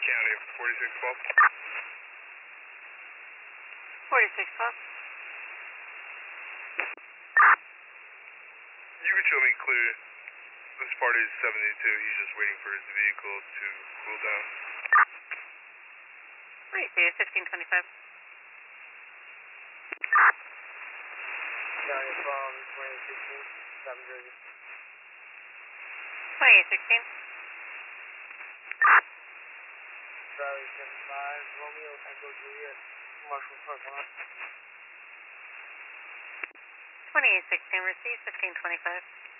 County, 4612. 4612. You can show me clear. This party is 72. He's just waiting for his vehicle to cool down. Wait, see, 1525. County from 2016, 7 Jersey. 2816. Charlie 75, Romeo Echo Juliet, Marshall Park Lot. 2816, receive 1525.